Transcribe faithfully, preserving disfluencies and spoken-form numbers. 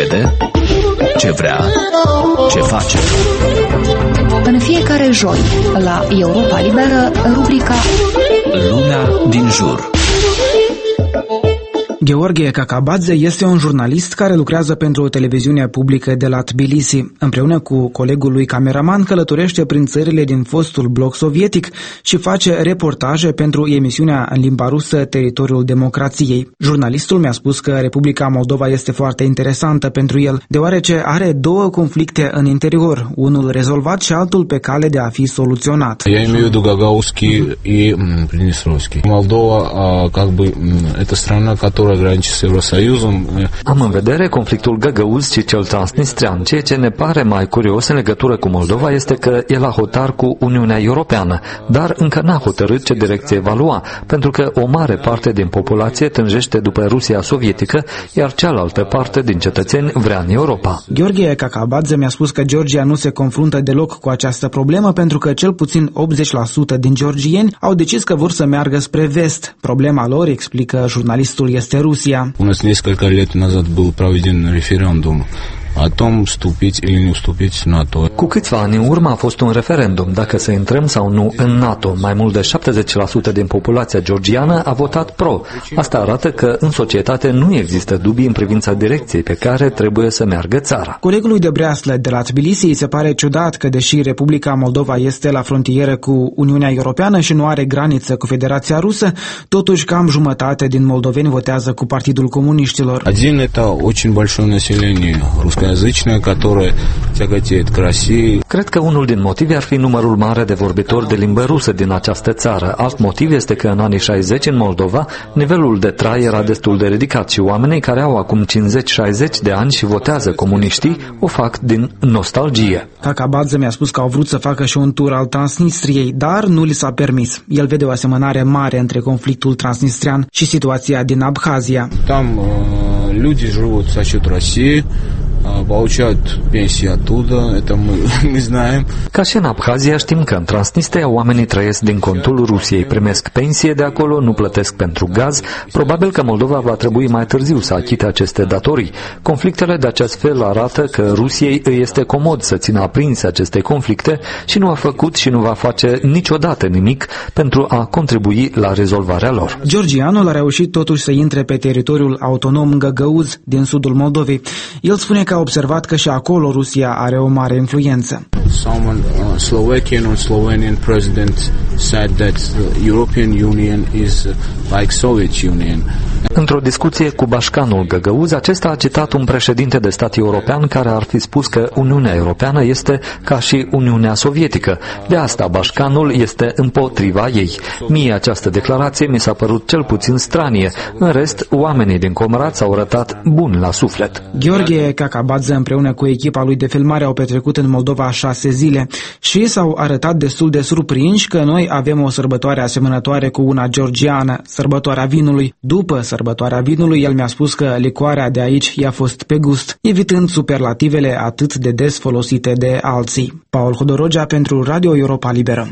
crede, ce vrea, ce face. În fiecare joi, la Europa Liberă, rubrica Lumea din jur. Gheorghe Cacabadze este un jurnalist care lucrează pentru o televiziune publică de la Tbilisi. Împreună cu colegul lui cameraman călătorește prin țările din fostul bloc sovietic și face reportaje pentru emisiunea în limba rusă Teritoriul Democrației. Jurnalistul mi-a spus că Republica Moldova este foarte interesantă pentru el, deoarece are două conflicte în interior, unul rezolvat și altul pe cale de a fi soluționat. Я имею в виду Гагаузский и Приднестровский. Молдова, как бы, это страна, которая граничит с Евросоюзом. Am în vedere conflictul găgăuz și cel transnistrian. Ceea ce ne pare mai curios în legătură cu Moldova este că e la hotar cu Uniunea Europeană, dar încă n-a hotărât ce direcție va lua, pentru că o mare parte din populație tânjește după Rusia sovietică, iar cealaltă parte din cetățeni vrea în Europa. Gheorghe Cacabadze mi-a spus că Georgia nu se confruntă deloc cu această problemă, pentru că cel puțin optzeci la sută din georgieni au decis că vor să meargă spre vest. Problema lor, explică jurnalistul, este Rusia. У нас несколько лет назад был проведен референдум о том, вступить или не вступить в НАТО. Cu câțiva ani în urmă a fost un referendum dacă să intrăm sau nu în NATO. Mai mult de șaptezeci la sută din populația georgiană a votat pro. Asta arată că în societate nu există dubii în privința direcției pe care trebuie să meargă țara. Colegului de breaslă de la Tbilisi îi se pare ciudat că, deși Republica Moldova este la frontieră cu Uniunea Europeană și nu are graniță cu Federația Rusă, totuși cam jumătate din moldoveni votează cu Partidul Comuniștilor. Один это очень большое население русскоязычное, которое тяготеет к России. Cred că unul din motive ar fi numărul mare de vorbitori de limbă rusă din această țară. Alt motiv este că în anii șaizeci în Moldova nivelul de trai era destul de ridicat și oamenii care au acum cincizeci șaizeci de ani și votează comuniștii o fac din nostalgie. Cacabadze mi-a spus că au vrut să facă și un tur al Transnistriei, dar nu li s-a permis. El vede o asemănare mare între conflictul transnistrian și situația din Abhazia. Там э, люди живут за счет России, получают пенсии оттуда, это мы, мы знаем. Ca și în Abhazia, știm că în Transnistria oamenii trăiesc din contul Rusiei, primesc pensie de acolo, nu plătesc pentru gaz. Probabil că Moldova va trebui mai târziu să achite aceste datorii. Conflictele de acest fel arată că Rusiei îi este comod să țină aprinse aceste conflicte și nu a făcut și nu va face niciodată nimic pentru a contribui la rezolvarea lor. Georgianul a reușit totuși să intre pe teritoriul autonom Găgăuz din sudul Moldovei. El spune că a observat că și acolo Rusia are o mare influență. Someone, uh, Slovakian or Slovenian president said that the European Union is like Soviet Union. Într-o discuție cu Bașcanul Găgăuz, acesta a citat un președinte de stat european care ar fi spus că Uniunea Europeană este ca și Uniunea Sovietică. De asta Bașcanul este împotriva ei. Mie această declarație mi s-a părut cel puțin stranie. În rest, oamenii din Comrat s-au arătat buni la suflet. Gheorghe Cacabadze împreună cu echipa lui de filmare au petrecut în Moldova șase zile și s-au arătat destul de surprinși că noi avem o sărbătoare asemănătoare cu una georgiană, sărbătoarea vinului. După sărbătoarea vinului, el mi-a spus că licoarea de aici i-a fost pe gust, evitând superlativele atât de des folosite de alții. Paul Hodorogea pentru Radio Europa Liberă.